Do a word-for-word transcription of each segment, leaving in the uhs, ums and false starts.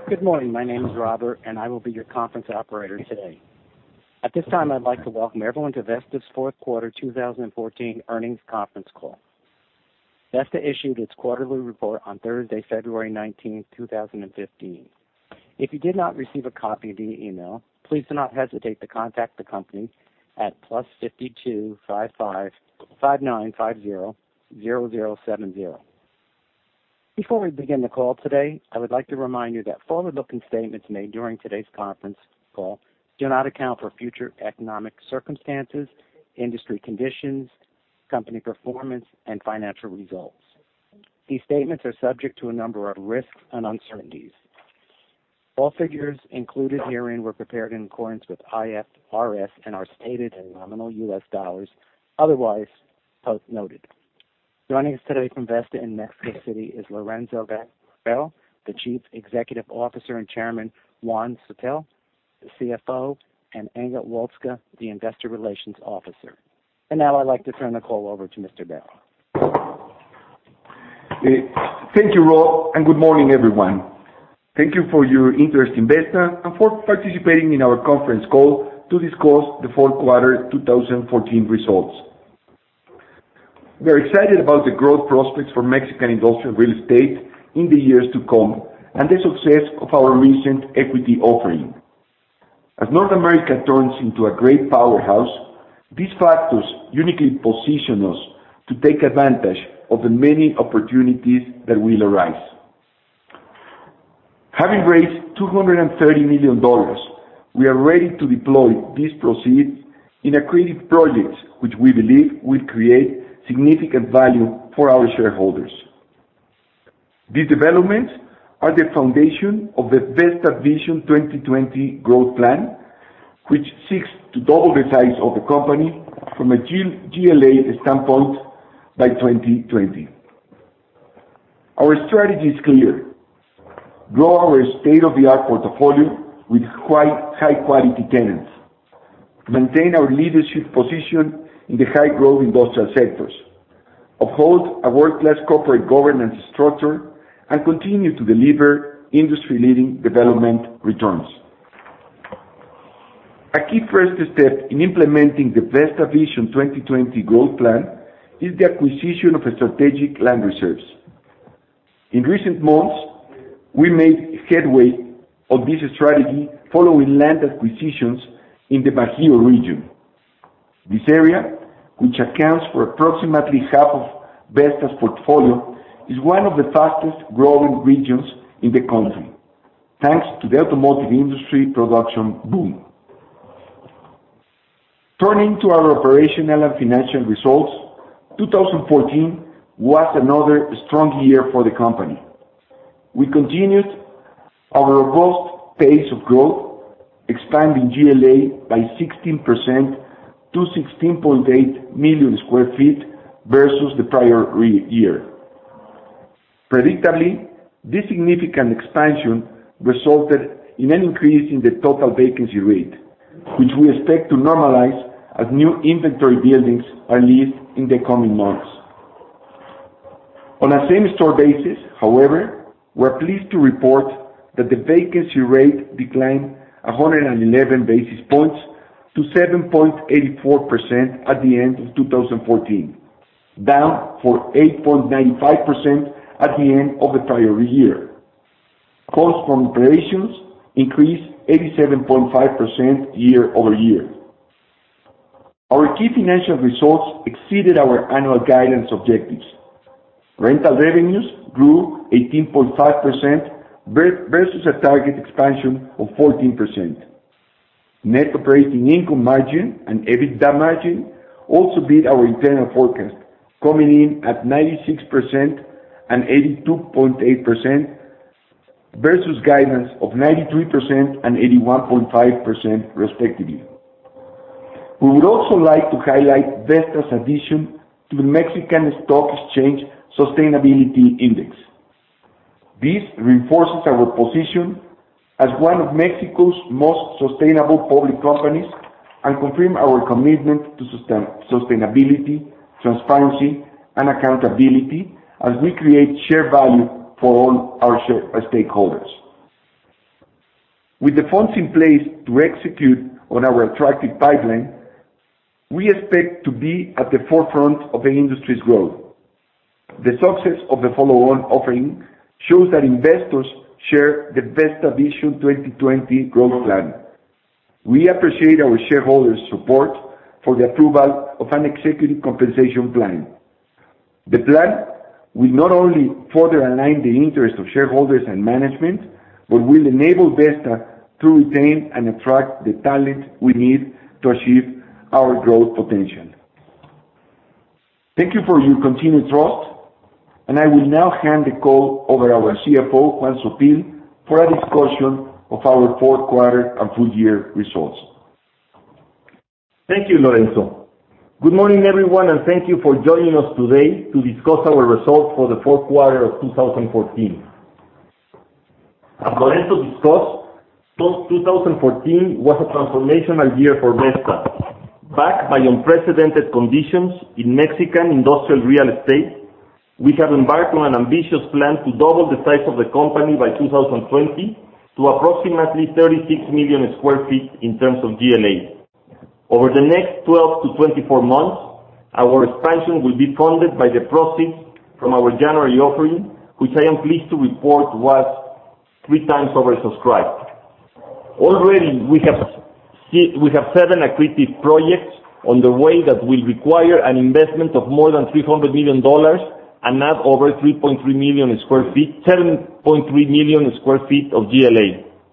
Good morning. My name is Robert, and I will be your conference operator today. At this time, I'd like to welcome everyone to Vesta's fourth quarter two thousand fourteen earnings conference call. Vesta issued its quarterly report on Thursday, February nineteenth, two thousand fifteen. If you did not receive a copy via email, please do not hesitate to contact the company at plus fifty-two fifty-five fifty-nine fifty zero zero seven zero. Before we begin the call today, I would like to remind you that forward-looking statements made during today's conference call do not account for future economic circumstances, industry conditions, company performance, and financial results. These statements are subject to a number of risks and uncertainties. All figures included herein were prepared in accordance with I F R S and are stated in nominal U S dollars, otherwise noted. Joining us today from Vesta in Mexico City is Lorenzo Bell, the Chief Executive Officer and Chairman, Juan Sotelo, the C F O, and Inga Wolska, the Investor Relations Officer. And now I'd like to turn the call over to Mister Bell. Thank you, Rob, and good morning, everyone. Thank you for your interest in Vesta and for participating in our conference call to discuss the fourth quarter two thousand fourteen results. We are excited about the growth prospects for Mexican industrial real estate in the years to come and the success of our recent equity offering. As North America turns into a great powerhouse, these factors uniquely position us to take advantage of the many opportunities that will arise. Having raised two hundred thirty million dollars, we are ready to deploy these proceeds in accretive projects which we believe will create significant value for our shareholders. These developments are the foundation of the Vesta Vision twenty twenty growth plan, which seeks to double the size of the company from a G L A standpoint by twenty twenty. Our strategy is clear. Grow our state-of-the-art portfolio with high-quality tenants. Maintain our leadership position in the high-growth industrial sectors. Uphold a world-class corporate governance structure and continue to deliver industry-leading development returns. A key first step in implementing the Vesta Vision twenty twenty growth plan is the acquisition of strategic land reserves. In recent months, we made headway on this strategy following land acquisitions in the Bajío region. This area, which accounts for approximately half of Vesta's portfolio, is one of the fastest growing regions in the country, thanks to the automotive industry production boom. Turning to our operational and financial results, two thousand fourteen was another strong year for the company. We continued our robust pace of growth, expanding G L A by sixteen percent to sixteen point eight million square feet versus the prior year. Predictably, this significant expansion resulted in an increase in the total vacancy rate, which we expect to normalize as new inventory buildings are leased in the coming months. On a same-store basis, however, we're pleased to report that the vacancy rate declined one hundred eleven basis points to seven point eight four percent at the end of two thousand fourteen, down from eight point nine five percent at the end of the prior year. Costs from operations increased eighty-seven point five percent year over year. Our key financial results exceeded our annual guidance objectives. Rental revenues grew eighteen point five percent versus a target expansion of fourteen percent. Net operating income margin and EBITDA margin also beat our internal forecast, coming in at ninety-six percent and eighty-two point eight percent versus guidance of ninety-three percent and eighty-one point five percent respectively. We would also like to highlight Vesta's addition to the Mexican Stock Exchange Sustainability Index. This reinforces our position as one of Mexico's most sustainable public companies and confirms our commitment to sustain, sustainability, transparency, and accountability as we create shared value for all our, share, our stakeholders. With the funds in place to execute on our attractive pipeline, we expect to be at the forefront of the industry's growth. The success of the follow-on offering shows that investors share the Vesta Vision twenty twenty growth plan. We appreciate our shareholders' support for the approval of an executive compensation plan. The plan will not only further align the interests of shareholders and management, but will enable Vesta to retain and attract the talent we need to achieve our growth potential. Thank you for your continued trust, and I will now hand the call over to our C F O, Juan Sottil, for a discussion of our fourth quarter and full year results. Thank you, Lorenzo. Good morning, everyone, and thank you for joining us today to discuss our results for the fourth quarter of two thousand fourteen. As Lorenzo discussed, two thousand fourteen was a transformational year for Vesta, backed by unprecedented conditions in Mexican industrial real estate. We have embarked on an ambitious plan to double the size of the company by two thousand twenty to approximately thirty-six million square feet in terms of G L A. Over the next twelve to twenty-four months, our expansion will be funded by the proceeds from our January offering, which I am pleased to report was three times oversubscribed. Already, we have we have seven accretive projects on the way that will require an investment of more than three hundred million dollars and add over three point three million square feet, seven point three million square feet of G L A.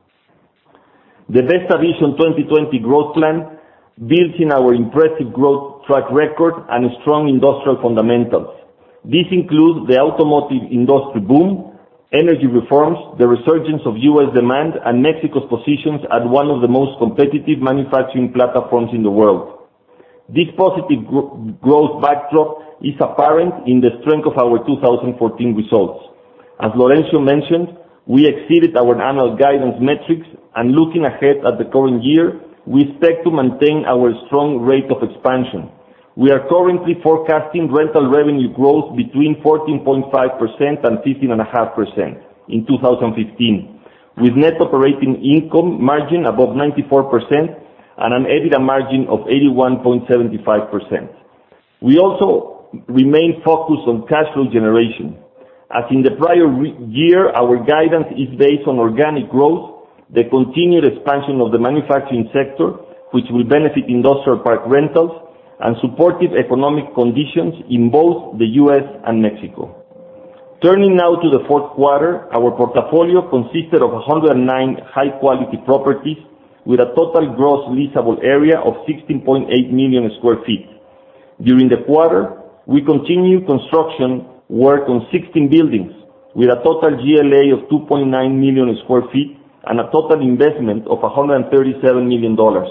The Vesta Vision twenty twenty growth plan builds in our impressive growth track record and strong industrial fundamentals. This includes the automotive industry boom, energy reforms, the resurgence of U S demand, and Mexico's positions as one of the most competitive manufacturing platforms in the world. This positive gro- growth backdrop is apparent in the strength of our two thousand fourteen results. As Lorenzo mentioned, we exceeded our annual guidance metrics, and looking ahead at the current year, we expect to maintain our strong rate of expansion. We are currently forecasting rental revenue growth between fourteen point five percent and fifteen point five percent in two thousand fifteen, with net operating income margin above ninety-four percent and an EBITDA margin of eighty-one point seven five percent. We also remain focused on cash flow generation. As in the prior re- year, our guidance is based on organic growth, the continued expansion of the manufacturing sector, which will benefit industrial park rentals, and supportive economic conditions in both the U S and Mexico. Turning now to the fourth quarter, our portfolio consisted of one hundred nine high-quality properties with a total gross leasable area of sixteen point eight million square feet. During the quarter, we continued construction work on sixteen buildings with a total G L A of two point nine million square feet and a total investment of one hundred thirty-seven million dollars.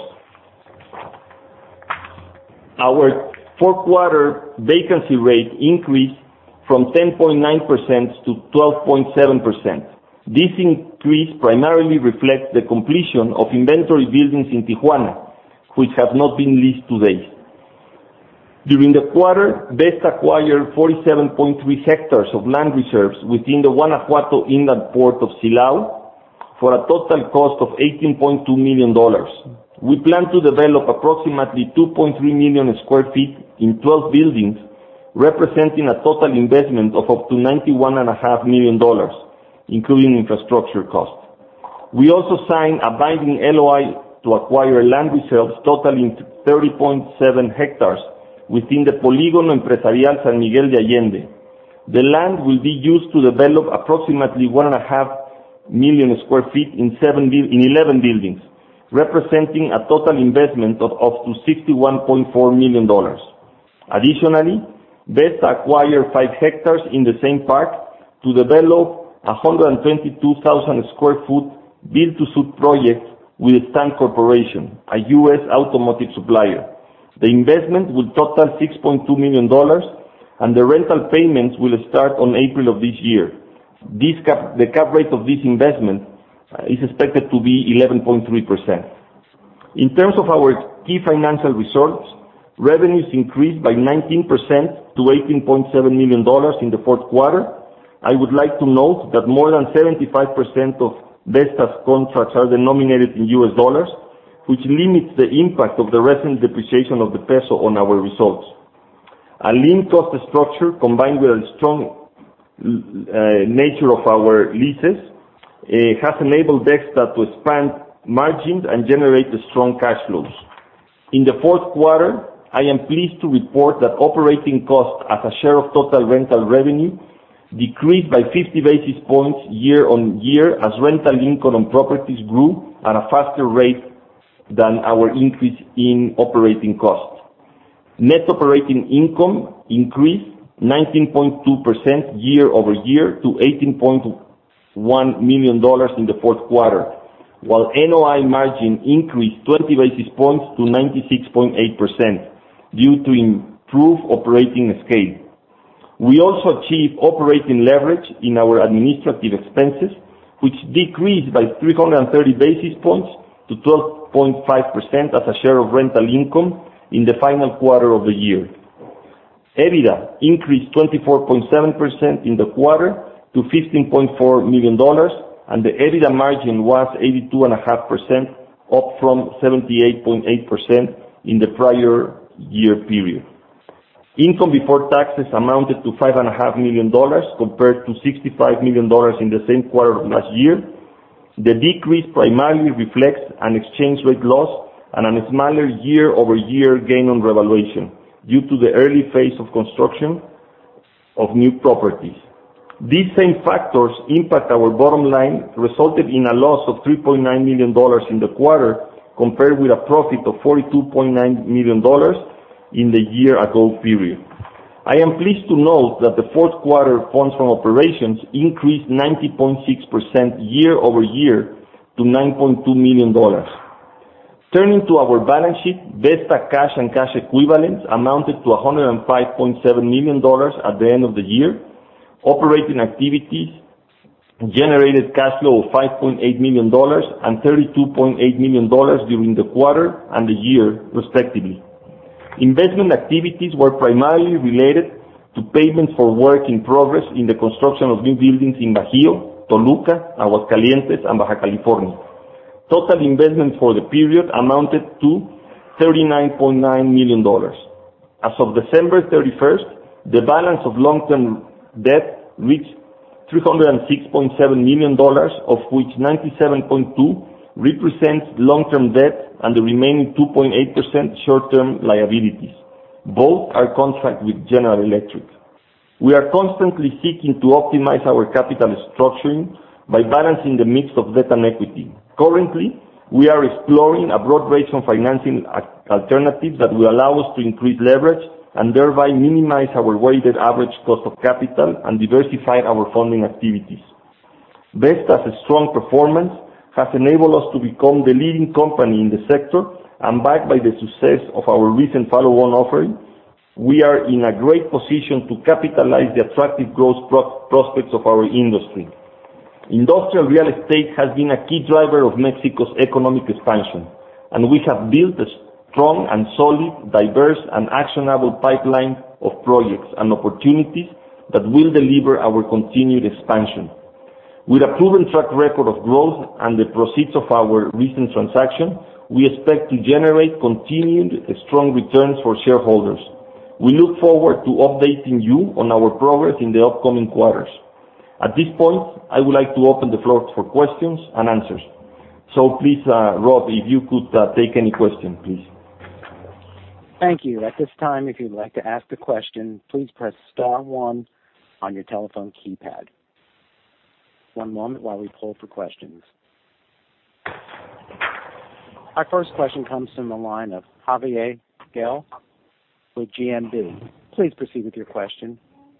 Our fourth quarter vacancy rate increased from ten point nine percent to twelve point seven percent. This increase primarily reflects the completion of inventory buildings in Tijuana, which have not been leased to date. During the quarter, Vesta acquired forty-seven point three hectares of land reserves within the Guanajuato Inland Port of Silao for a total cost of eighteen point two million dollars. We plan to develop approximately two point three million square feet in twelve buildings, representing a total investment of up to ninety-one point five million dollars, including infrastructure costs. We also signed a binding L O I to acquire land reserves totaling thirty point seven hectares within the Polígono Empresarial San Miguel de Allende. The land will be used to develop approximately one and a half million square feet in seven in eleven buildings, representing a total investment of up to sixty-one point four million dollars. Additionally, Vesta acquired five hectares in the same park to develop a one hundred twenty-two thousand square foot build-to-suit project with Stan Corporation, a U S automotive supplier. The investment will total six point two million dollars, and the rental payments will start on April of this year. This cap, the cap rate of this investment uh, is expected to be eleven point three percent. In terms of our key financial results, revenues increased by nineteen percent to eighteen point seven million dollars in the fourth quarter. I would like to note that more than seventy-five percent of Vesta's contracts are denominated in U S dollars, which limits the impact of the recent depreciation of the peso on our results. A lean cost structure combined with a strong uh, nature of our leases uh, has enabled Vesta to expand margins and generate strong cash flows. In the fourth quarter, I am pleased to report that operating costs as a share of total rental revenue decreased by fifty basis points year on year as rental income on properties grew at a faster rate than our increase in operating costs. Net operating income increased nineteen point two percent year over year to eighteen point one million dollars in the fourth quarter, while N O I margin increased twenty basis points to ninety-six point eight percent due to improved operating scale. We also achieved operating leverage in our administrative expenses, which decreased by three hundred thirty basis points to twelve point five percent as a share of rental income in the final quarter of the year. EBITDA increased twenty-four point seven percent in the quarter to fifteen point four million dollars, and the EBITDA margin was eighty-two point five percent, up from seventy-eight point eight percent in the prior year period. Income before taxes amounted to five point five million dollars compared to sixty-five million dollars in the same quarter of last year. The decrease primarily reflects an exchange rate loss and a smaller year-over-year gain on revaluation due to the early phase of construction of new properties. These same factors impact our bottom line, resulted in a loss of three point nine million dollars in the quarter compared with a profit of forty-two point nine million dollars in the year-ago period. I am pleased to note that the fourth quarter funds from operations increased ninety point six percent year-over-year to nine point two million dollars. Turning to our balance sheet, Vesta cash and cash equivalents amounted to one hundred five point seven million dollars at the end of the year. Operating activities generated cash flow of five point eight million dollars and thirty-two point eight million dollars during the quarter and the year, respectively. Investment activities were primarily related to payments for work in progress in the construction of new buildings in Bajío, Toluca, Aguascalientes, and Baja California. Total investment for the period amounted to thirty-nine point nine million dollars. As of December thirty-first, the balance of long-term debt reached three hundred six point seven million dollars, of which ninety-seven point two represents long-term debt and the remaining two point eight percent short-term liabilities. Both are contract with General Electric. We are constantly seeking to optimize our capital structuring by balancing the mix of debt and equity. Currently, we are exploring a broad range of financing alternatives that will allow us to increase leverage and thereby minimize our weighted average cost of capital and diversify our funding activities. Vesta's strong performance has enabled us to become the leading company in the sector, and backed by the success of our recent follow-on offering, we are in a great position to capitalize the attractive growth pro- prospects of our industry. Industrial real estate has been a key driver of Mexico's economic expansion, and we have built a strong and solid, diverse and actionable pipeline of projects and opportunities that will deliver our continued expansion. With a proven track record of growth and the proceeds of our recent transaction, we expect to generate continued strong returns for shareholders. We look forward to updating you on our progress in the upcoming quarters. At this point, I would like to open the floor for questions and answers. So please, uh, Rob, if you could uh, take any question, please. Thank you. At this time, if you'd like to ask a question, please press star one on your telephone keypad. One moment while we poll for questions. Our first question comes from the line of Javier Gale with G M B. Please proceed with your question.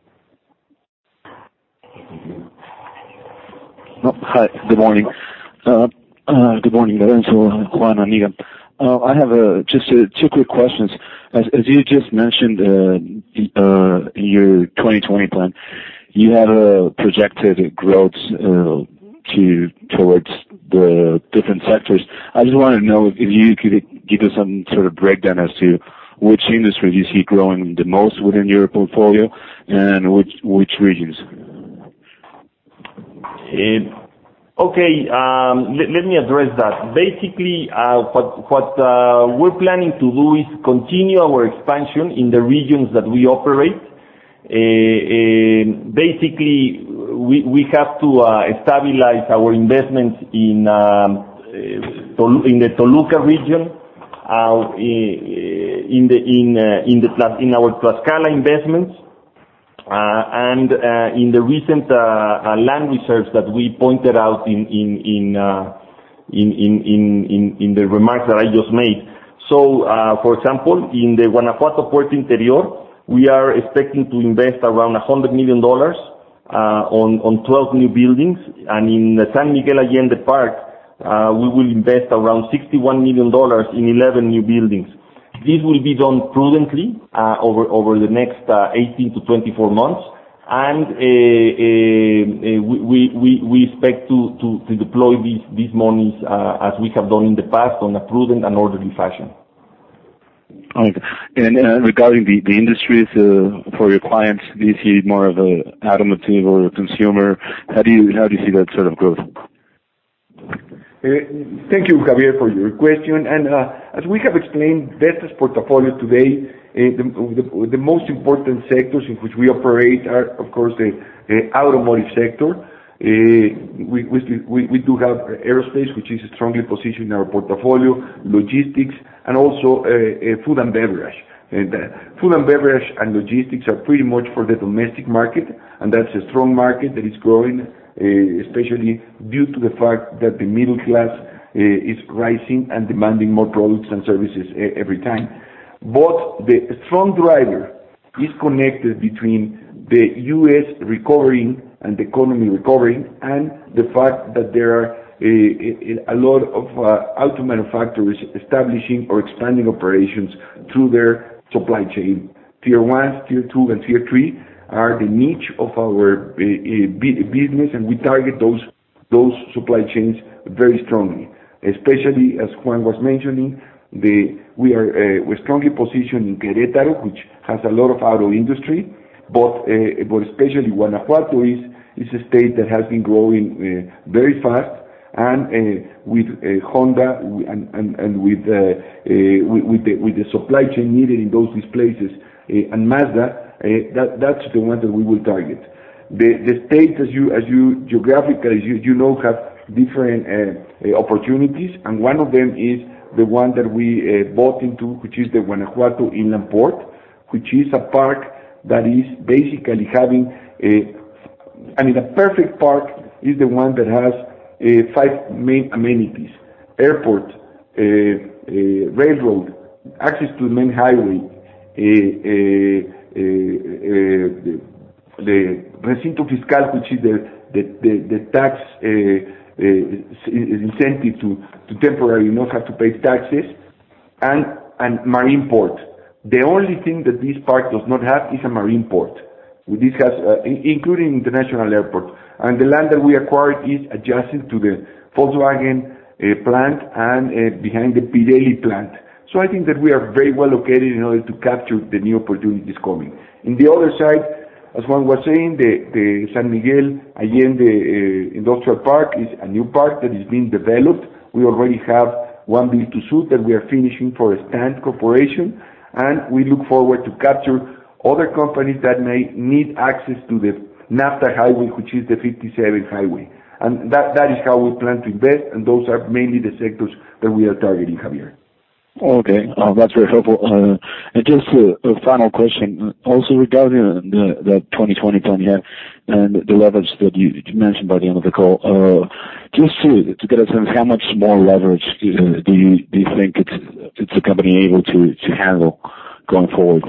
Oh, hi, good morning. Uh, uh, good morning, Lorenzo, Juan, Amiga. Uh, I have uh, just uh, two quick questions. As, as you just mentioned uh, uh, in your twenty twenty plan, you have a projected growth uh, to towards the different sectors. I just want to know if you could give us some sort of breakdown as to which industry you see growing the most within your portfolio and which which regions. Uh, Okay, um, let, let me address that. Basically, uh, what, what uh, we're planning to do is continue our expansion in the regions that we operate. Uh, uh, basically, we, we have to uh, stabilize our investments in, um, uh, in the Toluca region, uh, in, the, in, uh, in, the, in our Tlaxcala investments, Uh, and uh, in the recent uh, uh, land reserves that we pointed out in in in, uh, in, in, in, in the remarks that I just made. So, uh, for example, in the Guanajuato Puerto Interior, we are expecting to invest around one hundred million dollars uh, on on twelve new buildings, and in the San Miguel Allende Park, uh, we will invest around sixty-one million dollars in eleven new buildings. This will be done prudently uh, over over the next uh, eighteen to twenty-four months, and uh, uh, we, we we expect to to, to deploy these these monies uh, as we have done in the past on a prudent and orderly fashion. Okay. And uh, regarding the the industries uh, for your clients, do you see more of a automotive or consumer? How do you how do you see that sort of growth? Uh, thank you, Javier, for your question. And uh, as we have explained, Vesta's portfolio today, uh, the, the, the most important sectors in which we operate are, of course, the uh, automotive sector. Uh, we, we, we do have aerospace, which is strongly positioned in our portfolio, logistics, and also uh, uh, food and beverage. And uh, food and beverage and logistics are pretty much for the domestic market, and that's a strong market that is growing, Uh, especially due to the fact that the middle class uh, is rising and demanding more products and services uh, every time. But the strong driver is connected between the U S recovering and the economy recovering, and the fact that there are a, a lot of uh, auto manufacturers establishing or expanding operations through their supply chain. Tier one, tier two, and tier three are the niche of our uh, uh, business, and we target those those supply chains very strongly. Especially, as Juan was mentioning, the, we are uh, we're strongly positioned in Querétaro, which has a lot of auto industry, but uh, but especially Guanajuato is is a state that has been growing uh, very fast, and uh, with uh, Honda and and, and with, uh, uh, with with the with the supply chain needed in those places uh, and Mazda. Uh, that, that's the one that we will target. The, the states, as you, as you geographically, as you, you know, have different uh, uh, opportunities, and one of them is the one that we uh, bought into, which is the Guanajuato Inland Port, which is a park that is basically having a, I mean, a perfect park is the one that has uh, five main amenities: airport, uh, uh, railroad, access to the main highway, uh, uh, Uh, uh, the, the recinto fiscal, which is the the, the, the tax uh, uh, incentive to, to temporarily not have to pay taxes, and and marine port. The only thing that this park does not have is a marine port. This has, uh, including international airport, and the land that we acquired is adjacent to the Volkswagen uh, plant and uh, behind the Pirelli plant. So I think that we are very well located in order to capture the new opportunities coming. In the other side, as one was saying, the, the San Miguel Allende uh, Industrial Park is a new park that is being developed. We already have one build to suit that we are finishing for a Stand Corporation, and we look forward to capture other companies that may need access to the NAFTA highway, which is the fifty-seven highway. And that, that is how we plan to invest, and those are mainly the sectors that we are targeting, Javier. Okay, uh, that's very helpful. Uh, and just a, a final question, also regarding the, the twenty twenty plan you have and the leverage that you mentioned by the end of the call. Uh, just to, to get a sense, how much more leverage uh, do you do you think it's it's the company able to, to handle going forward?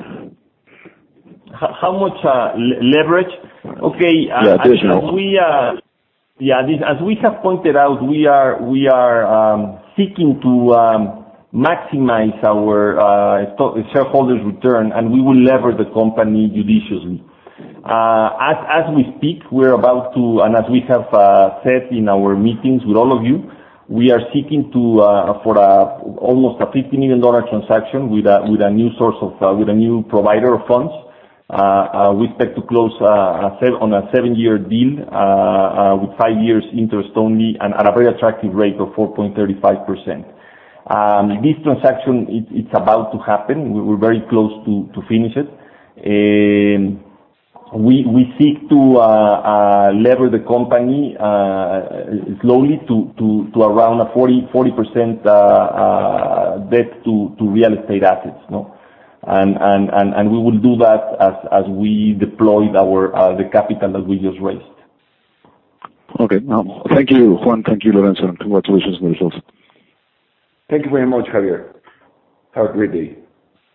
How much uh, leverage? Okay, uh, yeah, additional. As we uh, yeah, this, as we have pointed out, we are we are um, seeking to. Um, maximize our uh, shareholders' return, and we will lever the company judiciously. Uh, as, as we speak, we're about to, and as we have uh, said in our meetings with all of you, we are seeking to uh, for a, almost a fifty million dollars transaction with a with a new source of uh, with a new provider of funds. Uh, uh, we expect to close uh, a seven, on a seven-year deal uh, uh, with five years interest only and at a very attractive rate of four point three five percent. Um, this transaction, it, it's about to happen. We're very close to, to finish it. Um, we, we seek to uh, uh, lever the company uh, slowly to, to, to around a forty percent uh, uh, debt to, to real estate assets. No? And, and, and, and we will do that as, as we deploy our, uh, the capital that we just raised. Okay. Um, thank you, Juan. Thank you, Lorenzo. And congratulations on the results. Thank you very much, Javier. Have a great day.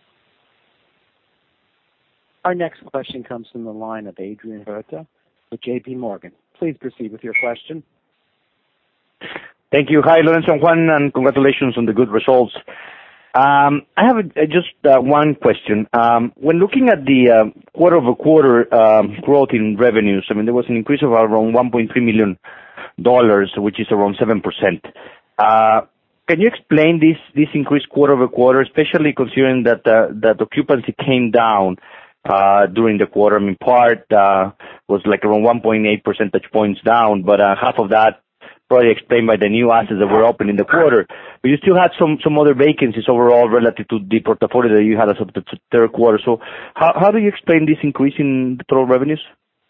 Our next question comes from the line of Adrian Huerta with J P Morgan. Please proceed with your question. Thank you. Hi, Lorenzo and Juan, and congratulations on the good results. Um, I have a, just uh, one question. Um, when looking at the uh, quarter-over-quarter um, growth in revenues, I mean, there was an increase of around one point three million dollars, which is around seven percent. Uh, can you explain this this increase quarter-over-quarter, especially considering that uh, that occupancy came down uh, during the quarter? I mean, part uh, was like around one point eight percentage points down, but uh, half of that probably explained by the new assets that were open in the quarter. But you still had some, some other vacancies overall relative to the portfolio that you had as of the third quarter. So how, how do you explain this increase in the total revenues?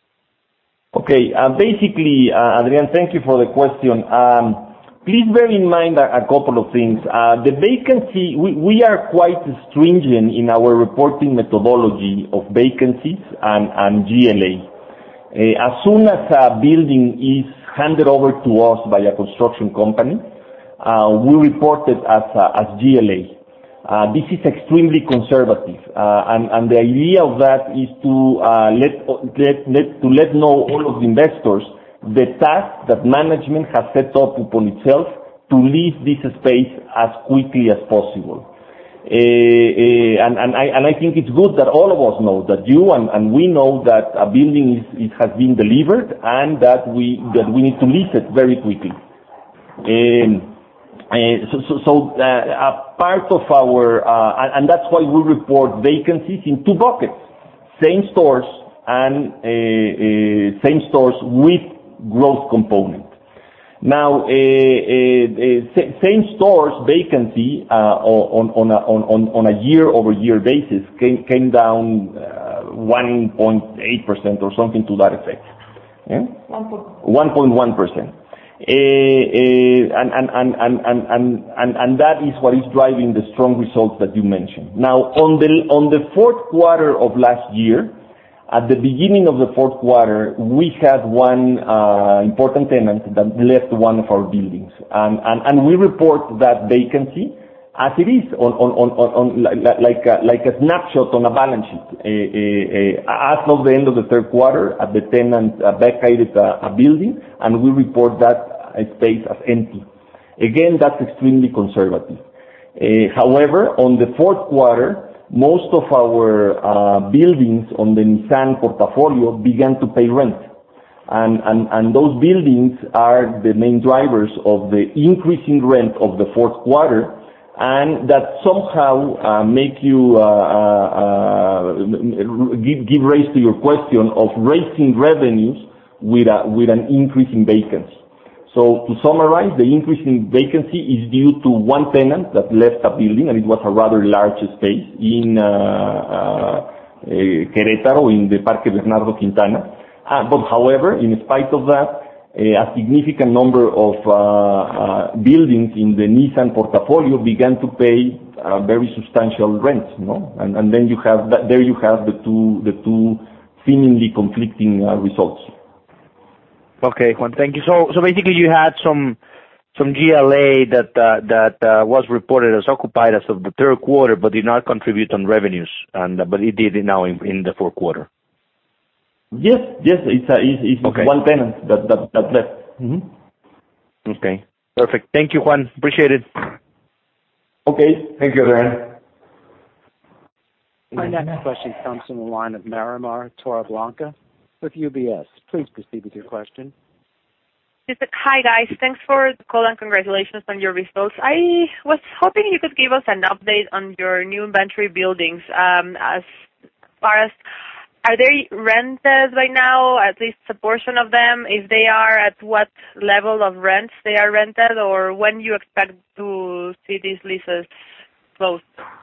Okay, uh, basically, uh, Adrian, thank you for the question. Um, please bear in mind a, a couple of things. Uh, the vacancy, we, we are quite stringent in our reporting methodology of vacancies and, and G L A. Uh, as soon as a building is handed over to us by a construction company, uh, we report it as uh, as G L A. Uh, this is extremely conservative, uh, and, and the idea of that is to uh, let, let let to let know all of the investors the task that management has set up upon itself to lease this space as quickly as possible. Uh, uh, and, and, I, and I think it's good that all of us know, that you and, and we know that a building is, it has been delivered and that we that we need to lease it very quickly. Um, uh, so so, so uh, a part of our, uh, and, and that's why we report vacancies in two buckets, same stores and uh, uh, same stores with growth component. Now, uh, uh, uh, same stores vacancy uh, on on a, on on a year-over-year basis came came down uh, one point eight percent or something to that effect. Yeah? one point one percent. And and and and and and and that is what is driving the strong results that you mentioned. Now, on the on the fourth quarter of last year, at the beginning of the fourth quarter, we had one uh, important tenant that left one of our buildings, and, and, and we report that vacancy as it is, on, on, on, on like, a, like a snapshot on a balance sheet. Uh, uh, uh, as of the end of the third quarter, uh, the tenant uh, vacated a, a building, and we report that space as empty. Again, that's extremely conservative. Uh, however, on the fourth quarter, most of our uh, buildings on the Nissan portfolio began to pay rent. And, and, and those buildings are the main drivers of the increasing rent of the fourth quarter, and that somehow uh, make you uh, uh, give, give rise to your question of raising revenues with, a, with an increase in vacancy. So to summarize, the increase in vacancy is due to one tenant that left a building, and it was a rather large space in uh, uh, Querétaro, in the Parque Bernardo Quintana. Uh, but however, in spite of that, uh, a significant number of uh, uh, buildings in the Nissan portfolio began to pay uh, very substantial rents, no? And, and then you have that, there you have the two the two seemingly conflicting uh, results. Okay, Juan, thank you. So, so basically, you had some some G L A that uh, that uh, was reported as occupied as of the third quarter, but did not contribute on revenues, and uh, but it did now in, in the fourth quarter. Yes, yes, it's a, it's, it's okay. one tenant that that, that left. Mm-hmm. Okay, perfect. Thank you, Juan. Appreciate it. Okay, thank you, Ryan. Our next question comes from the line of Marimar Torreblanca with U B S. Please proceed with your question. Hi, guys. Thanks for the call and congratulations on your results. I was hoping you could give us an update on your new inventory buildings. Um, as far as are they rented right now, at least a portion of them? If they are, at what level of rents they are rented, or when you expect to see these leases closed?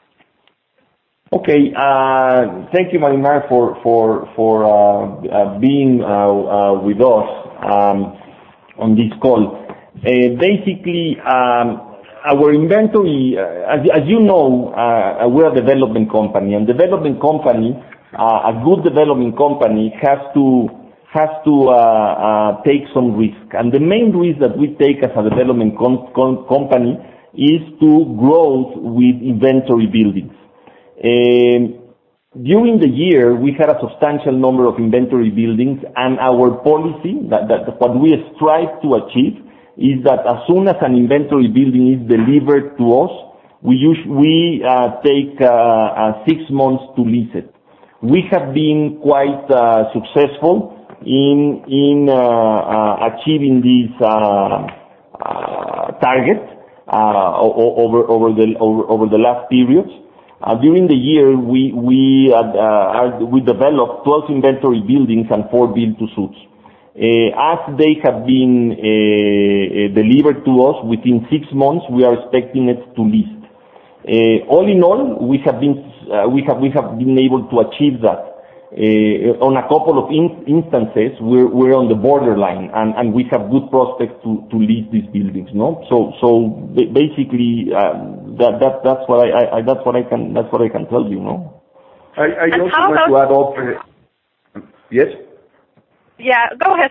Okay. Uh, thank you, Marimar, for for for uh, uh, being uh, uh, with us um, on this call. Uh, basically, um, our inventory, uh, as, as you know, uh, we're a development company, and development company, uh, a good development company has to has to uh, uh, take some risk, and the main risk that we take as a development com- com- company is to grow with inventory buildings. Um, during the year, we had a substantial number of inventory buildings, and our policy, that, that what we strive to achieve, is that as soon as an inventory building is delivered to us, we usually we uh, take uh, uh, six months to lease it. We have been quite uh, successful in in uh, uh, achieving this uh, uh, target uh, over over the over, over the last periods. Uh, during the year, we we uh, uh, we developed twelve inventory buildings and four build-to-suits. Uh, as they have been uh, uh, delivered to us within six months, we are expecting it to list. Uh, all in all, we have been uh, we have we have been able to achieve that. Uh, on a couple of in- instances, we're we're on the borderline, and, and we have good prospects to, to lease these buildings. No, so so basically um, that that that's what I, I that's what I can that's what I can tell you. No. I, I also want to add up. Uh, yes. Yeah, go ahead.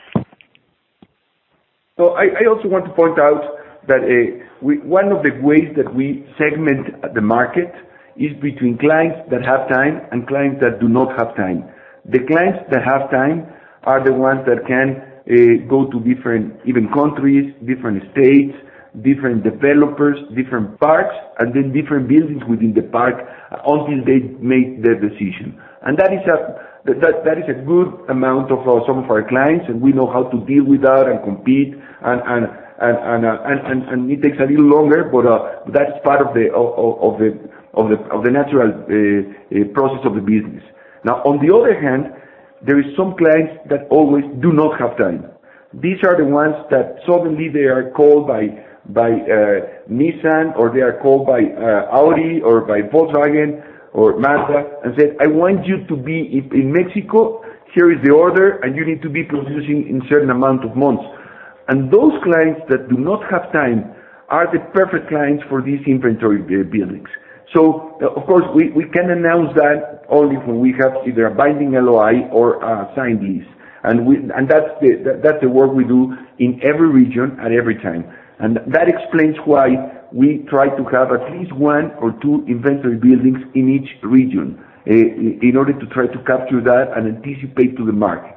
So I, I also want to point out that uh, we, one of the ways that we segment the market is between clients that have time and clients that do not have time. The clients that have time are the ones that can uh, go to different, even countries, different states, different developers, different parks, and then different buildings within the park until they make their decision. And that is a that that is a good amount of uh, some of our clients, and we know how to deal with that and compete, and and and and uh, and, and, and it takes a little longer, but uh, that's part of the of, of the of the of the natural uh, uh, process of the business. Now, on the other hand, there is some clients that always do not have time. These are the ones that suddenly they are called by by uh, Nissan, or they are called by uh, Audi or by Volkswagen or Mazda, and said, I want you to be in Mexico, here is the order, and you need to be producing in certain amount of months. And those clients that do not have time are the perfect clients for these inventory buildings. So, uh, of course, we, we can announce that only when we have either a binding L O I or a signed lease. And we, and that's the, that, that's the work we do in every region at every time. And that explains why we try to have at least one or two inventory buildings in each region uh, in order to try to capture that and anticipate to the market.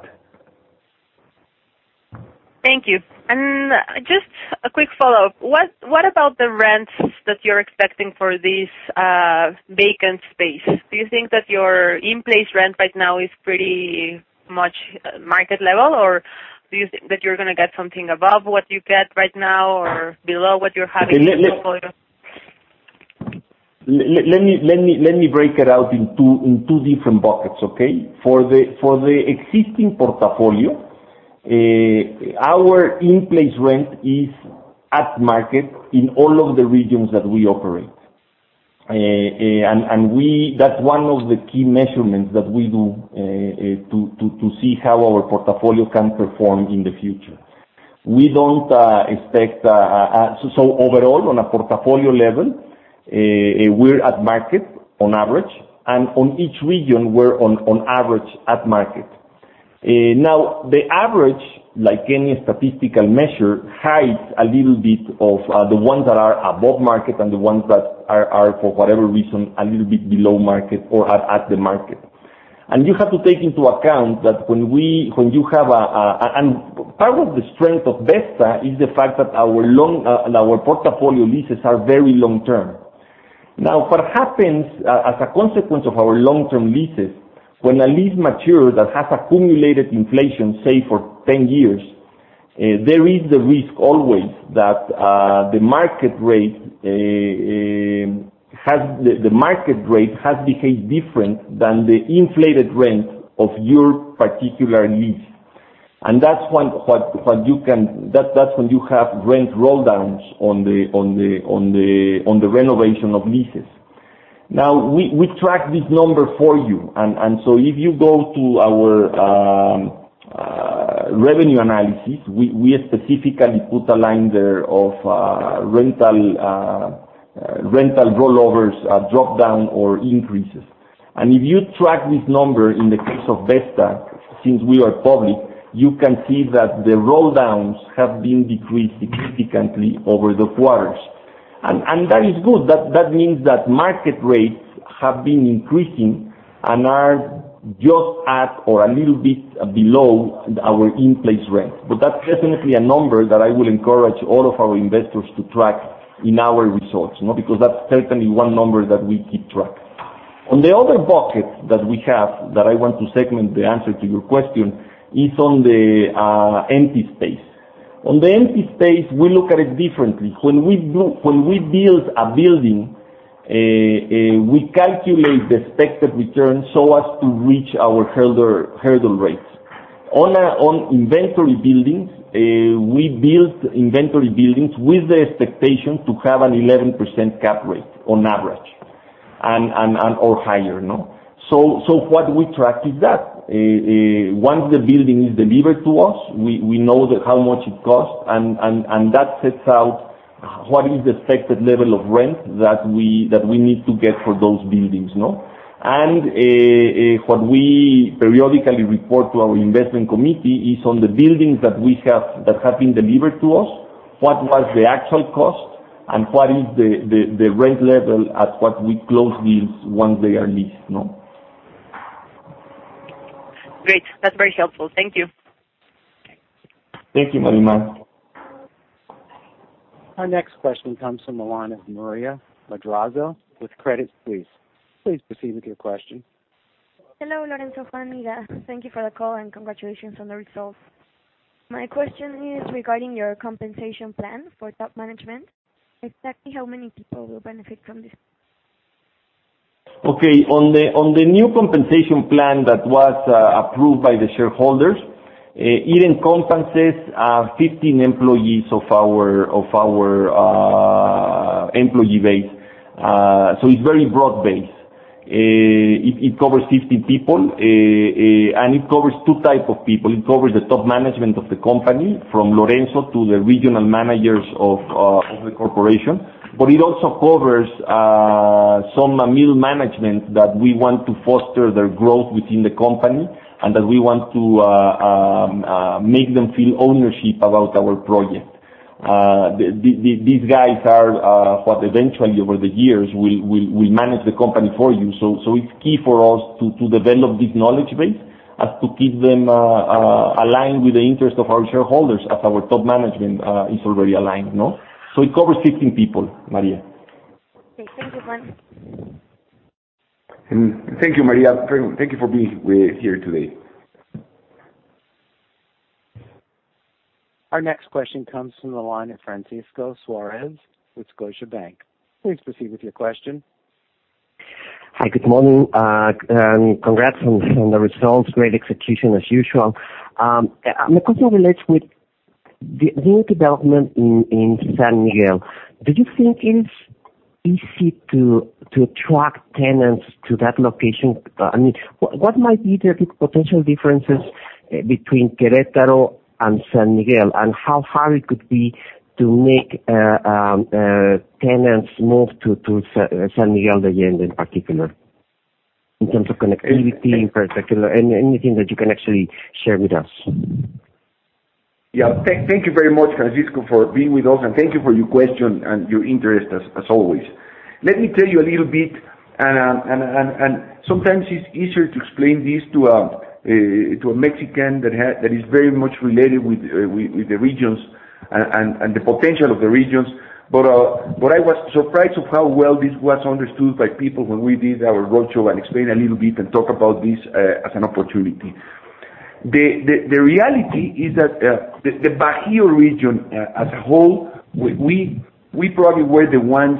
Thank you. And just a quick follow-up. What what about the rents that you're expecting for this uh, vacant space? Do you think that your in-place rent right now is pretty much market level, or do you think that you're going to get something above what you get right now or below what you're having okay, in let, the portfolio? Let, let me let me let me break it out in two in two different buckets, okay? For the for the existing portfolio, uh, our in-place rent is at market in all of the regions that we operate. Uh, uh, and, and we, that's one of the key measurements that we do uh, uh, to, to, to see how our portfolio can perform in the future. We don't uh, expect, uh, uh, so, so overall on a portfolio level, uh, we're at market on average, and on each region we're on, on average at market. Uh, now, the average, like any statistical measure, hides a little bit of uh, the ones that are above market and the ones that are, are, for whatever reason, a little bit below market or at, at the market. And you have to take into account that when we, when you have a, a and part of the strength of Vesta is the fact that our long, uh, our portfolio leases are very long term. Now, what happens uh, as a consequence of our long-term leases, when a lease matures that has accumulated inflation, say for ten years, uh, there is the risk always that uh, the market rate uh, uh, has the, the market rate has behaved different than the inflated rent of your particular lease. And that's when what what you can that that's when you have rent roll downs on the on the on the on the renovation of leases. Now we, we track this number for you, and, and so if you go to our um, uh, revenue analysis, we, we specifically put a line there of uh, rental uh, uh, rental rollovers, uh, drop down or increases. And if you track this number in the case of Vesta, since we are public, you can see that the roll downs have been decreased significantly over the quarters. And, and that is good. That, that means that market rates have been increasing and are just at or a little bit below our in-place rent. But that's definitely a number that I will encourage all of our investors to track in our results, no? Because that's certainly one number that we keep track. On the other bucket that we have, that I want to segment the answer to your question, is on the uh, empty space. On the empty space, we look at it differently. When we do, when we build a building, uh, uh, we calculate the expected return so as to reach our hurdle, hurdle rates. On, a, on inventory buildings, uh, we build inventory buildings with the expectation to have an eleven percent cap rate on average, and, and, and or higher, no? So, so what we track is that. Uh, uh, once the building is delivered to us, we, we know that how much it costs, and, and, and that sets out what is the expected level of rent that we, that we need to get for those buildings, no? And uh, uh, what we periodically report to our investment committee is on the buildings that we have, that have been delivered to us, what was the actual cost, and what is the, the, the rent level at what we close deals once they are leased, no? Great. That's very helpful. Thank you. Thank you, Marima. Our next question comes from the line of Maria Madrazo with Credit Suisse. Please proceed with your question. Hello, Lorenzo, Juan, Ida. Thank you for the call and congratulations on the results. My question is regarding your compensation plan for top management. Exactly how many people will benefit from this? Okay, on the on the new compensation plan that was uh, approved by the shareholders, uh, it encompasses uh, fifteen employees of our of our uh, employee base. Uh, so it's very broad base. Uh, it, it covers fifteen people, uh, uh, and it covers two types of people. It covers the top management of the company, from Lorenzo to the regional managers of, uh, of the corporation. But it also covers uh, some uh, middle management that we want to foster their growth within the company, and that we want to uh, um, uh, make them feel ownership about our project. Uh, the, the, these guys are uh, what eventually over the years will, will, will manage the company for you. So, so it's key for us to, to develop this knowledge base as to keep them uh, uh, aligned with the interest of our shareholders, as our top management uh, is already aligned, no? So it covers fifteen people, Maria. Okay, thank you, Juan. And thank you, Maria. Thank you for being here today. Our next question comes from the line of Francisco Suarez with Scotiabank. Please proceed with your question. Hi, good morning, uh, and congrats on, on the results. Great execution as usual. Um, my question relates with the new development in, in San Miguel. Do you think it is easy to to attract tenants to that location? Uh, I mean, what, what might be the potential differences uh, between Querétaro and San Miguel, and how hard it could be to make uh, um, uh, tenants move to, to San Miguel de Allende in particular, in terms of connectivity in particular, and anything that you can actually share with us? Yeah, th- thank you very much, Francisco, for being with us, and thank you for your question and your interest as, as always. Let me tell you a little bit, and, um, and, and, and sometimes it's easier to explain this to a, uh, to a Mexican that, ha- that is very much related with, uh, with, with the regions and, and, and the potential of the regions. But, uh, but I was surprised of how well this was understood by people when we did our roadshow and explained a little bit and talk about this uh, as an opportunity. The, the, the reality is that uh, the, the Bajío region uh, as a whole, we, we, we probably were the ones uh,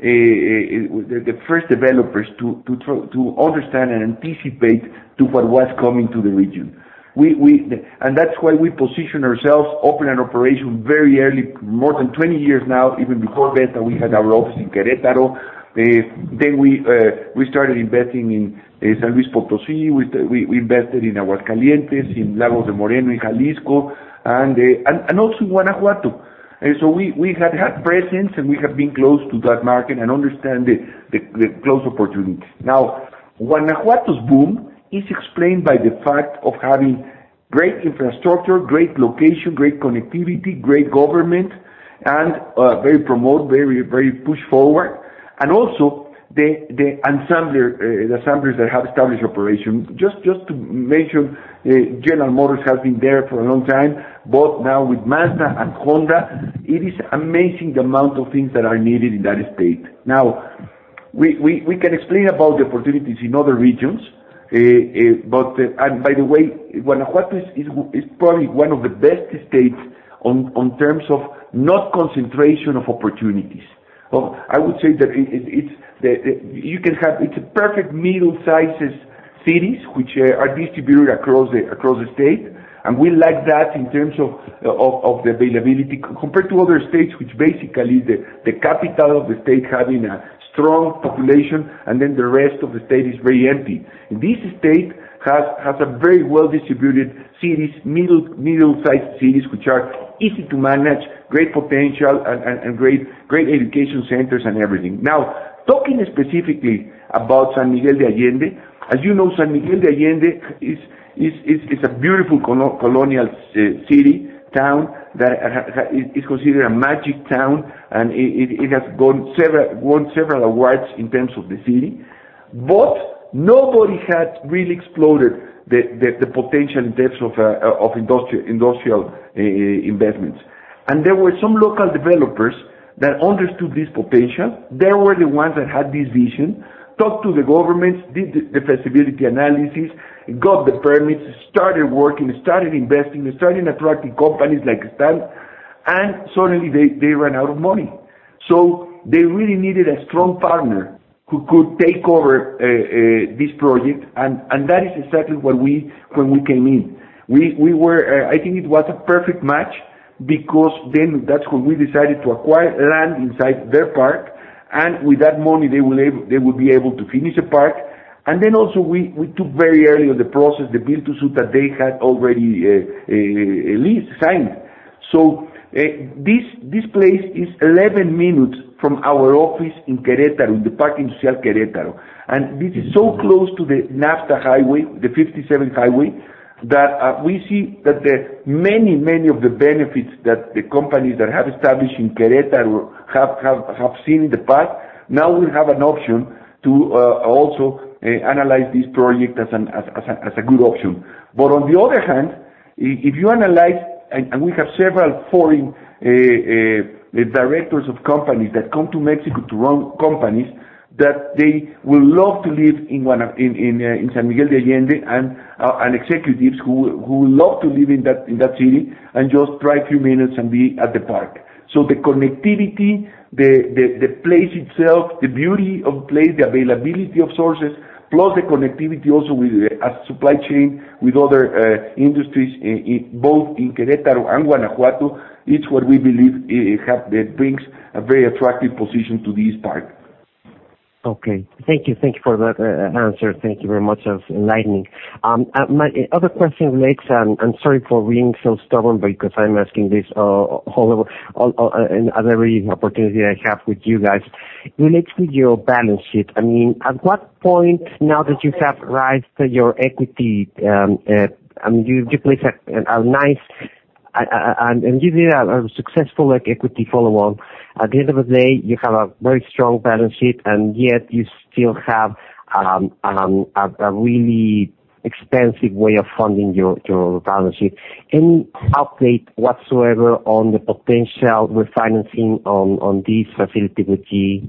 the, the first developers to to try, to understand and anticipate to what was coming to the region. We we and that's why we position ourselves, open an operation very early, more than twenty years now. Even before Vesta, we had our office in Querétaro. Uh, then we uh, we started investing in uh, San Luis Potosí. We, we we invested in Aguascalientes, in Lagos de Moreno, in Jalisco, and uh, and, and also in Guanajuato. And so we, we had had presence and we have been close to that market and understand the, the, the close opportunities. Now, Guanajuato's boom is explained by the fact of having great infrastructure, great location, great connectivity, great government, and uh, very promote, very very push forward, and also the the ensembler, uh, the assemblers that have established operation. Just just to mention, uh, General Motors has been there for a long time, but now with Mazda and Honda, it is amazing the amount of things that are needed in that state. Now, we we, we can explain about the opportunities in other regions. Uh, uh, but uh, and by the way, Guanajuato is, is is probably one of the best states on on terms of not concentration of opportunities. Well, I would say that it, it, it's the, the, you can have it's a perfect middle-sized cities which uh, are distributed across the across the state, and we like that in terms of of, of the availability compared to other states, which basically the the capital of the state having a strong population, and then the rest of the state is very empty. This state has has a very well distributed cities, middle middle-sized cities, which are easy to manage, great potential, and, and, and great great education centers and everything. Now, talking specifically about San Miguel de Allende, as you know, San Miguel de Allende is is is, is a beautiful colonial uh, city. Town that is considered a magic town, and it, it has gone several, won several awards in terms of the city, but nobody had really exploded the, the, the potential in terms of, uh, of industrial, industrial uh, investments. And there were some local developers that understood this potential. They were the ones that had this vision, talked to the governments, did the, the feasibility analysis, got the permits, started working, started investing, started attracting companies like Stan, and suddenly they, they ran out of money. So they really needed a strong partner who could take over uh, uh, this project, and, and that is exactly what we, when we came in. We, we were, uh, I think it was a perfect match, because then that's when we decided to acquire land inside their park, and with that money they will able, they will be able to finish the park. And then also we, we took very early on the process the build to suit that they had already uh, uh, lease signed. So uh, this this place is eleven minutes from our office in Querétaro, in the Parque Industrial Querétaro, and this is so close to the NAFTA highway, the fifty-seven highway, that uh, we see that the many many of the benefits that the companies that have established in Querétaro have have, have seen in the past. Now we have an option to uh, also Uh, analyze this project as, an, as, as, a, as a good option. But on the other hand, if you analyze, and, and we have several foreign uh, uh, directors of companies that come to Mexico to run companies, that they will love to live in in in, uh, in San Miguel de Allende, and uh, and executives who who will love to live in that in that city and just drive a few minutes and be at the park. So the connectivity, the the, the place itself, the beauty of the place, the availability of sources, plus the connectivity also with uh, a supply chain with other uh, industries, in, in, both in Querétaro and Guanajuato, it's what we believe uh, have, that brings a very attractive position to this park. Okay, thank you, thank you for that uh, answer. Thank you very much. That's enlightening. Um, uh, my other question relates, and I'm sorry for being so stubborn, because I'm asking this uh, all over, all, all, uh, in every opportunity I have with you guys. It relates to your balance sheet. I mean, at what point, now that you have raised your equity, um, uh, I mean, you, you place a, a nice, uh, and, and you did a, a successful like equity follow-on. At the end of the day, you have a very strong balance sheet, and yet you still have um, um, a, a really expensive way of funding your, your balance sheet. Any update whatsoever on the potential refinancing on, on this facility with G E?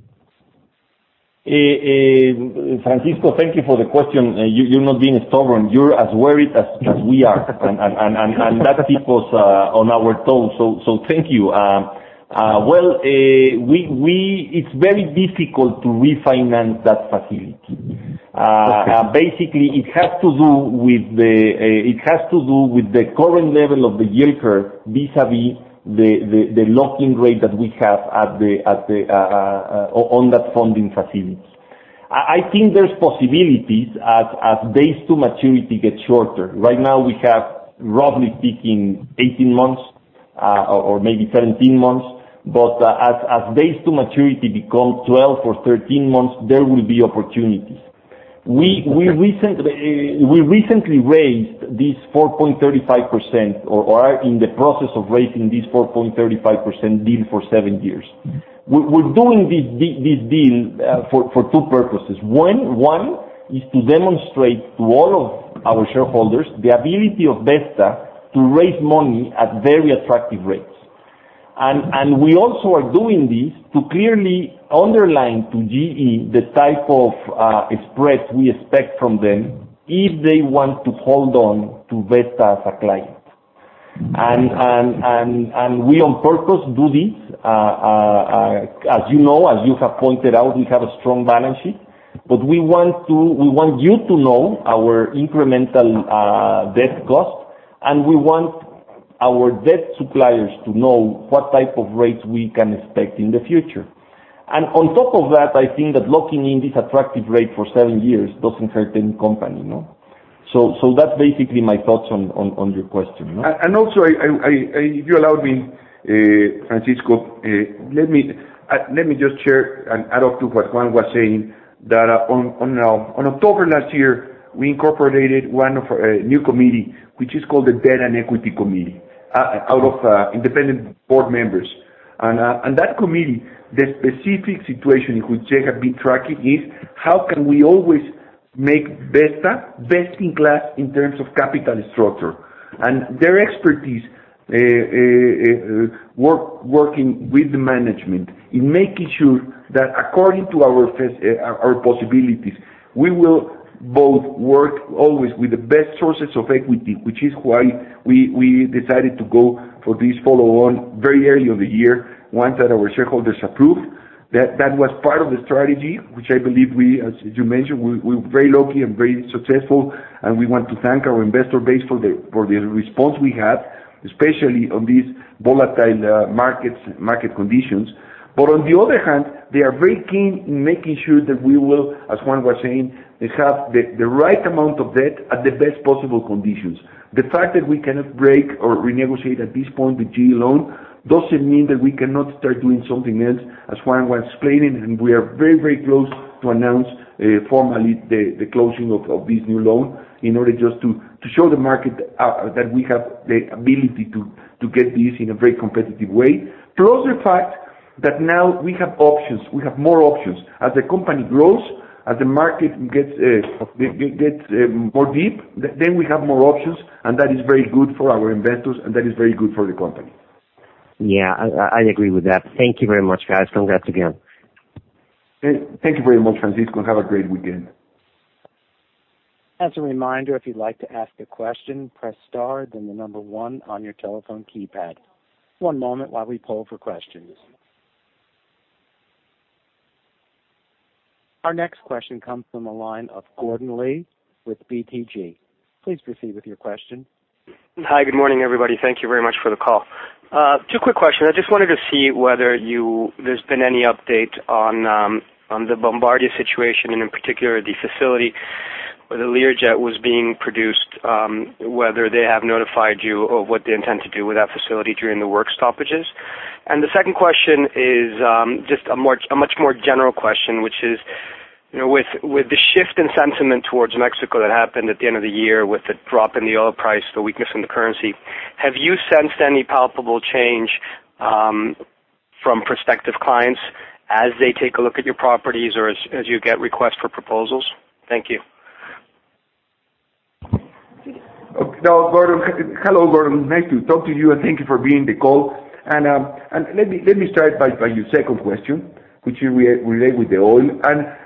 Uh, uh, Francisco, thank you for the question. Uh, you, you're not being stubborn. You're as worried as, as we are, and, and, and, and that keeps us uh, on our toes. So, so thank you. Um, Uh, well, uh, we, we, it's very difficult to refinance that facility. Uh, okay. uh, basically, it has to do with the, uh, it has to do with the current level of the yield curve vis-a-vis the, the, the lock-in rate that we have at the, at the, uh, uh, on that funding facility. I, I think there's possibilities as, as days to maturity get shorter. Right now we have, roughly speaking, eighteen months, uh, or maybe seventeen months. But uh, as, as days to maturity become twelve or thirteen months, there will be opportunities. We, we recently, uh, we recently raised this four point three five percent, or, or are in the process of raising this four point three five percent deal for seven years. We, we're doing this, this deal uh, for, for two purposes. One, one is to demonstrate to all of our shareholders the ability of Vesta to raise money at very attractive rates. And, and we also are doing this to clearly underline to G E the type of uh, spreads we expect from them if they want to hold on to Vesta as a client. And, and, and, and we on purpose do this. Uh, uh, uh, as you know, as you have pointed out, we have a strong balance sheet. But we want to, we want you to know our incremental uh, debt cost, and we want our debt suppliers to know what type of rates we can expect in the future. And on top of that, I think that locking in this attractive rate for seven years doesn't hurt any company, no? So, so that's basically my thoughts on, on, on your question, no? And also, I, I, I, if you allow me, uh, Francisco, uh, let me uh, let me just share and add up to what Juan was saying, that uh, on on, uh, on October last year, we incorporated one of a uh, new committee, which is called the Debt and Equity Committee, uh, out of uh, independent board members. And, uh, and that committee, the specific situation in which they have been tracking is how can we always make Vesta best in class in terms of capital structure. And their expertise uh, uh, uh, work, working with the management in making sure that according to our, uh, our possibilities, we will both work always with the best sources of equity, which is why we, we decided to go for this follow-on very early in the year, once that our shareholders approved. That, that was part of the strategy, which I believe we, as you mentioned, we, we were very lucky and very successful, and we want to thank our investor base for the, for the response we had, especially on these volatile uh, markets, market conditions. But on the other hand, they are very keen in making sure that we will, as Juan was saying, have the, the right amount of debt at the best possible conditions. The fact that we cannot break or renegotiate at this point the G E loan doesn't mean that we cannot start doing something else, as Juan was explaining, and we are very, very close to announce uh, formally the, the closing of, of this new loan in order just to, to show the market uh, that we have the ability to, to get this in a very competitive way. Plus the fact that now we have options, we have more options. As the company grows, as the market gets uh, gets uh, more deep, then we have more options, and that is very good for our investors, and that is very good for the company. Yeah, I, I agree with that. Thank you very much, guys. Congrats again. Thank you very much, Francisco, and have a great weekend. As a reminder, if you'd like to ask a question, press star, then the number one on your telephone keypad. One moment while we poll for questions. Our next question comes from the line of Gordon Lee with B T G. Please proceed with your question. Hi, good morning, everybody. Thank you very much for the call. Uh, two quick questions. I just wanted to see whether you there's been any update on um, on the Bombardier situation, and in particular the facility where the Learjet was being produced, um, whether they have notified you of what they intend to do with that facility during the work stoppages. And the second question is um, just a more a much more general question, which is, you know, with with the shift in sentiment towards Mexico that happened at the end of the year, with the drop in the oil price, the weakness in the currency, have you sensed any palpable change um, from prospective clients as they take a look at your properties, or as, as you get requests for proposals? Thank you. Okay, no, Gordon. Hello, Gordon. Nice to talk to you, and thank you for being the call. And um, and let me let me start by, by your second question, which is relate with the oil. And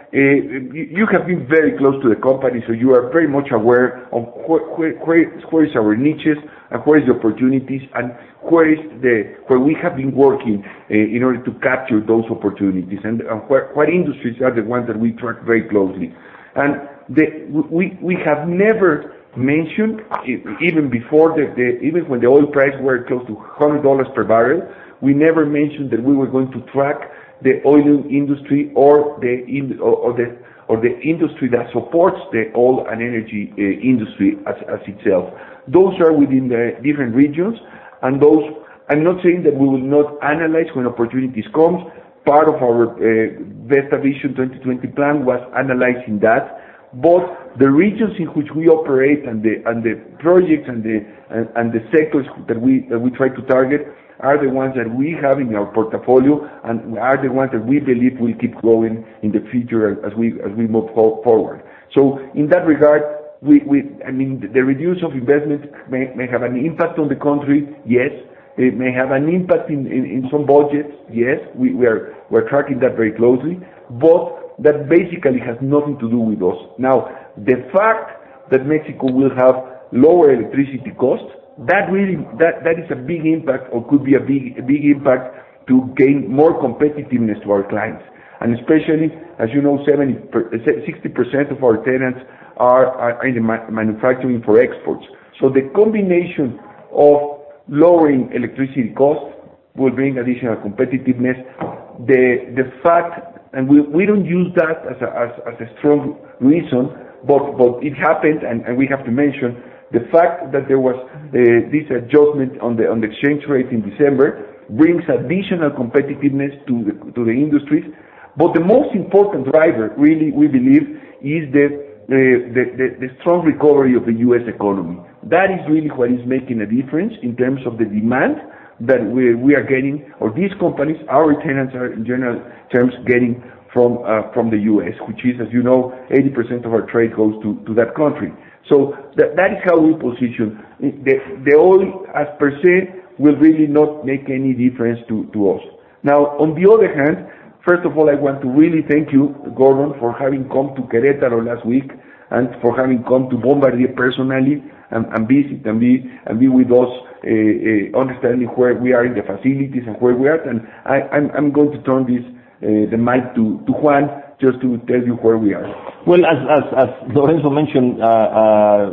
you have been very close to the company, so you are very much aware of where, where, where is our niches and where is the opportunities and where is the where we have been working uh, in order to capture those opportunities, and uh, where, what industries are the ones that we track very closely. And the, we we have never mentioned, even before the, the even when the oil price were close to one hundred dollars per barrel, we never mentioned that we were going to track the oil industry or the in, or, or the or the industry that supports the oil and energy uh, industry as, as itself. Those are within the different regions, and those, I'm not saying that we will not analyze when opportunities come. Part of our uh, Vesta Vision twenty twenty plan was analyzing that. But the regions in which we operate and the and the projects and the and, and the sectors that we that we try to target are the ones that we have in our portfolio and are the ones that we believe will keep growing in the future as we as we move forward. So in that regard, we, we I mean the reduce of investment may, may have an impact on the country, yes. It may have an impact in, in, in some budgets, yes. We, we are we're tracking that very closely, but that basically has nothing to do with us. Now, the fact that Mexico will have lower electricity costs, that really, that, that is a big impact, or could be a big, a big impact to gain more competitiveness to our clients. And especially, as you know, seventy, sixty percent of our tenants are, are in the ma- manufacturing for exports. So the combination of lowering electricity costs will bring additional competitiveness. The, the fact And we, we don't use that as a, as, as a strong reason, but, but it happened, and, and we have to mention the fact that there was uh, this adjustment on the on the exchange rate in December brings additional competitiveness to the, to the industries. But the most important driver, really, we believe, is the, uh, the, the, the strong recovery of the U S economy. That is really what is making a difference in terms of the demand that we, we are getting, or these companies, our tenants are in general terms getting from uh, from the U S, which is, as you know, eighty percent of our trade goes to, to that country. So that, that is how we position. The, the oil as per se will really not make any difference to, to us. Now, on the other hand, first of all, I want to really thank you, Gordon, for having come to Querétaro last week and for having come to Bombardier personally and, and visit and be and be with us, uh, uh, understanding where we are in the facilities and where we are. And I, I'm, I'm going to turn this uh, the mic to, to Juan just to tell you where we are. Well, as as, as Lorenzo mentioned, uh, uh,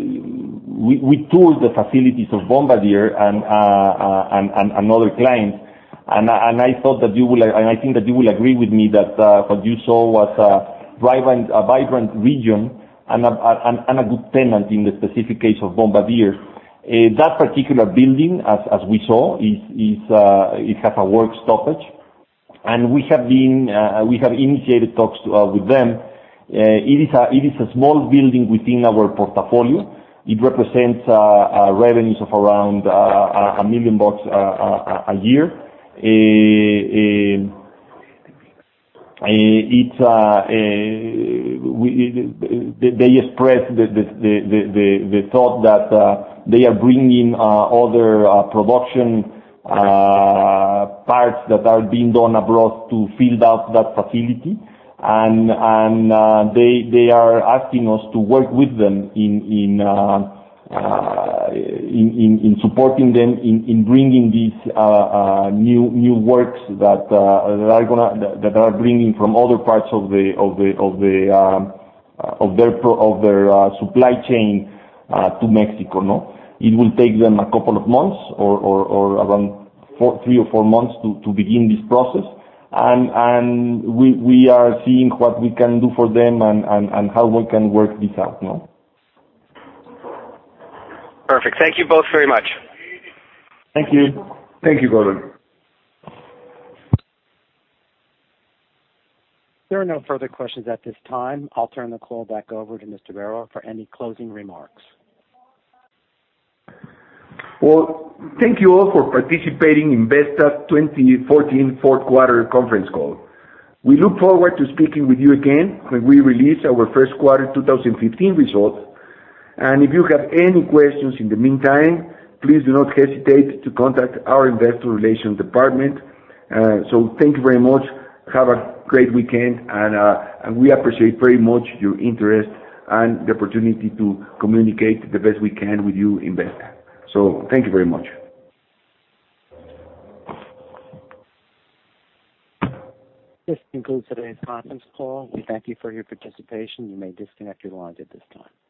we, we toured the facilities of Bombardier and uh, uh, and, and, and other clients, and and I thought that you will, and I think that you will agree with me that uh, what you saw was a vibrant, a vibrant region. And a, and, and a good tenant in the specific case of Bombardier. Uh, that particular building, as, as we saw, is, is uh, it has a work stoppage, and we have been uh, we have initiated talks to, uh, with them. Uh, it is a it is a small building within our portfolio. It represents uh, uh, revenues of around uh, a million bucks uh, a, a year. Uh, uh, Uh, it's uh, uh, we, they express the the, the, the, the thought that uh, they are bringing uh, other uh, production uh, parts that are being done abroad to fill out that facility, and and uh, they they are asking us to work with them in in. Uh, Uh, in, in, in supporting them in, in bringing these uh, uh, new new works that, uh, that are gonna that are bringing from other parts of the of the of the um, uh, of their pro, of their uh, supply chain uh, to Mexico. No, it will take them a couple of months or or, or around four, three or four months to, to begin this process, and and we we are seeing what we can do for them and, and, and how we can work this out. No. Perfect. Thank you both very much. Thank you. Thank you, Gordon. There are no further questions at this time. I'll turn the call back over to Mister Berho for any closing remarks. Well, thank you all for participating in Vesta's twenty fourteen fourth quarter conference call. We look forward to speaking with you again when we release our first quarter twenty fifteen results. And if you have any questions in the meantime, please do not hesitate to contact our investor relations department. Uh, so thank you very much. Have a great weekend, and, uh, and we appreciate very much your interest and the opportunity to communicate the best we can with you in Vesta. So thank you very much. This concludes today's conference call. We thank you for your participation. You may disconnect your lines at this time.